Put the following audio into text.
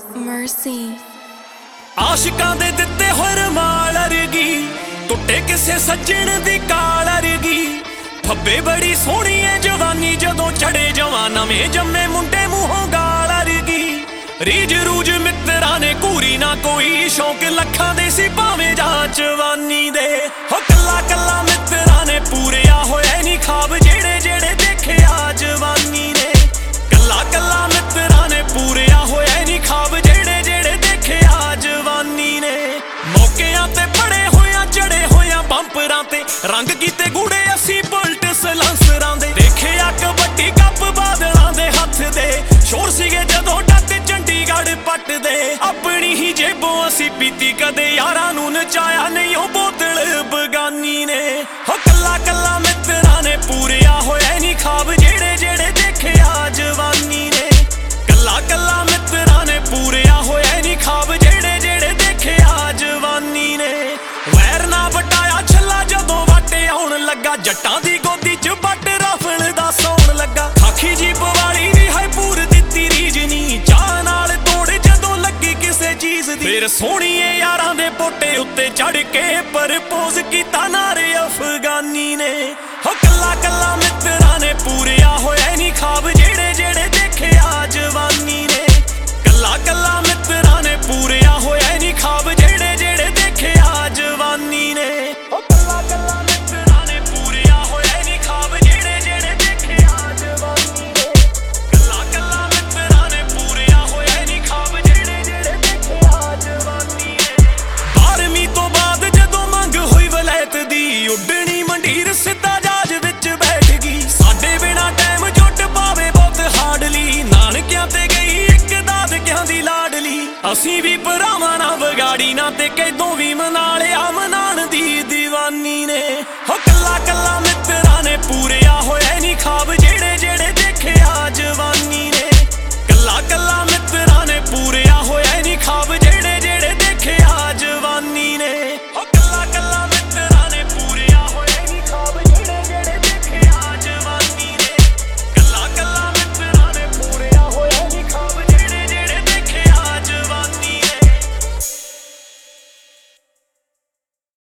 Mercy ਆਸ਼ਿਕਾਂ ਦੇ ਦਿੱਤੇ ਹੋਏ ਰਮਾਲ ਅਰਗੀ ਟੁੱਟੇ ਕਿਸੇ ਸੱਜਣ ਦੀ ਕਾਲ ਅਰਗੀ ਫੱਬੇ ਬੜੀ ਸੋਹਣੀ ਏ ਜਵਾਨੀ ਜਦੋਂ ਚੜੇ ਜਵਾਂ ਨਵੇਂ ਜੰਮੇ ਮੁੰਡੇ ਮੂੰਹੋਂ ਗਾਲ ਅਰਗੀ ਰੀਝ ਰੂਝ ਮਿੱਤਰਾਂ ਨੇ ਘੂਰੀ ਨਾ ਕੋਈ ਸ਼ੌਂਕ ਲੱਖਾਂ ਦੇ ਸੀ ਭਾਵੇਂ ਜਾਂ ਜਵਾਨੀ ਦੇ ਹੋ ਕੱਲਾ ਕੱਲਾ ਮਿੱਤਰਾਂ ਨੇ ਪੂਰਿਆ ਹੋਇਆ ਨਹੀਂ ਖਾਬ ਜਿਹੜੇ ਜਿਹੜੇ ਦੇਖਿਆ ਜਵਾਨੀ ਨੇ ਕੱਲਾ ਕੱਲਾ ਮਿੱਤਰਾਂ ਨੇ ਪੂਰਿਆ ਹੋਇਆ ਨਹੀਂ ਖਾਬ ਜਿਹੜੇ ਜਿਹੜੇ ਦੇਖਿਆ ਜਵਾਨੀ ਨੇ ਮੌਕਿਆਂ ਤੇ ਬੜੇ ਹੋਇਆ ਚੜੇ ਹੋਇਆ ਬੰਪਰਾਂ ਤੇ ਰੰਗ ਕੀਤੇ ਗੂੜੇ ਅਸੀਂ ਬੁਲਟ ਸਲਾਂਸਰਾਂ ਦੇ ਦੇਖਿਆ ਕਬੱਡੀ ਕੱਪ ਬਾਦਲਾਂ ਦੇ ਹੱਥ ਦੇ ਸ਼ੋਰ ਸੀਗੇ ਜਦੋਂ ਡੱਕ ਚੰਡੀਗੜ੍ਹ ਪੱਟ ਦੇ ਆਪਣੀ ਹੀ ਜੇਬੋਂ ਅਸੀਂ ਪੀਤੀ ਕਦੇ ਯਾਰਾਂ ਨੂੰ ਨਚਾਇਆ ਨਹੀਂ ਉਹ ਬੋਤਲ ਬਗਾਨੀ ਨੇ ਹੋ ਕੱਲਾ ਕੱਲਾ ਮਿੱਤਰਾਂ ਨੇ ਪੂਰਿਆ ਹੋਇਆ ਨਹੀਂ ਖਾਬ ਜਿਹੜੇ ਜਿਹੜੇ ਦੇਖਿਆ ਜਵਾਨੀ ਨੇ ਕੱਲਾ ਕੱਲਾ ਮਿੱਤਰਾਂ ਨੇ ਪੂਰਿਆ ਹੋਇਆ ਨਹੀਂ ਖਾਬ ਜਿਹੜੇ ਜਿਹੜੇ ਦੇਖਿਆ ਜਵਾਨੀ ਨੇ ਵੈਰ ਨਾ ਵਟਾਇਆ ਛੱਲਾ ਜਦੋਂ ਵਾਟੇ ਆਉਣ ਲੱਗਾ ਜੱਟਾਂ ਦੀ ਗੋਦੀ 'ਚ ਬੱਟ ਰਫਲ ਦਾ ਸੌਣ ਲੱਗਾ ਖਾਖੀ ਜੀ ਪਵਾਲੀ ਵੀ ਹੈ ਪੂਰ ਦਿੱਤੀ ਰੀਝ ਨੀ ਚਾਹ ਨਾਲ ਤੋੜ ਜਦੋਂ ਲੱਗੀ ਕਿਸੇ ਚੀਜ਼ ਦੀ ਫਿਰ ਸੋਹਣੀਏ ਯਾਰਾਂ ਦੇ ਪੋਟੇ ਉੱਤੇ ਚੜ ਕੇ ਪ੍ਰਪੋਜ਼ ਕੀਤਾ ਨਾਰੇ ਅਫਗਾਨੀ ਨੇ ਹੋ ਕੱਲਾ ਕੱਲਾ ਮਿੱਤਰਾਂ ਨੇ ਪੂਰਿਆ ਹੋਇਆ ਨਹੀਂ ਖਾਬ ਜਿਹੜੇ ਜਿਹੜੇ ਦੇਖਿਆ ਜਵਾਨੀ ਨੇ ਕੱਲਾ ਕੱਲਾ ਮਿੱਤਰਾਂ ਨੇ ਪੂਰਿਆ ਹੋਇਆ ਨਹੀਂ ਖਾਬ ਜਿਹੜੇ ਜਿਹੜੇ ਦੇਖਿਆ ਜਵਾਨੀ ਨੇ ਹੋ ਕੱਲਾ ਕੱਲਾ ਮਿੱਤਰਾਂ ਨੇ ਪੂਰਿਆ ਹੋਇਆ ਨਹੀਂ ਖਾਬ ਜਿਹੜੇ ਜਿਹੜੇ ਦੇਖਿਆ ਜਵਾਨੀ ਨੇ ਕੱਲਾ ਕੱਲਾ ਮਿੱਤਰਾਂ ਨੇ ਪੂਰਿਆ ਹੋਇਆ ਨਹੀਂ ਖਾਬ ਜਿਹੜੇ ਜਿਹੜੇ ਦੇਖਿਆ ਜਵਾਨੀ ਨੇ 12ਵੀਂ ਤੋਂ ਬਾਅਦ ਜਦੋਂ ਮੰਗ ਹੋਈ ਵਲੈਤ ਦੀ ਉੱਡਣੀ ਮੰਡੀਰ ਸਿੱਧਾ ਜਹਾਜ਼ ਵਿੱਚ ਬੈਠ ਗਈ ਸਾਡੇ ਬਿਨਾ ਟਾਈਮ ਜੁੱਟ ਪਾਵੇ ਬਹੁਤ ਹਾਰਡਲੀ ਨਾਨਕਿਆਂ ਤੇ ਗਈ ਇੱਕ ਦਾਦਕਿਆਂ ਦੀ ਲਾਡਲੀ ਅਸੀਂ ਵੀ ਭਰਾਵਾਂ ਨਾਲ ਵਿਗਾੜੀ ਨਾ ਤੇ ਕਿਦੋਂ ਵੀ ਮਨਾ